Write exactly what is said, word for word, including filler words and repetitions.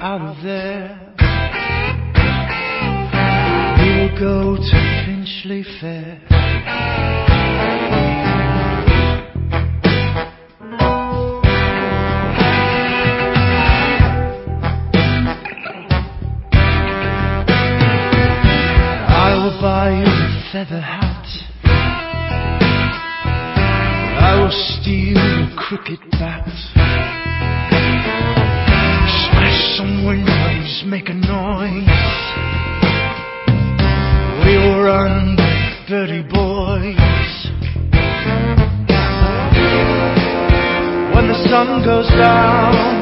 out of there. We will go to Finchley Fair. I will buy you a feather hat. I will steal a cricket bat. Smash some windows, make a noise. We will run with dirty boys. When the sun goes down,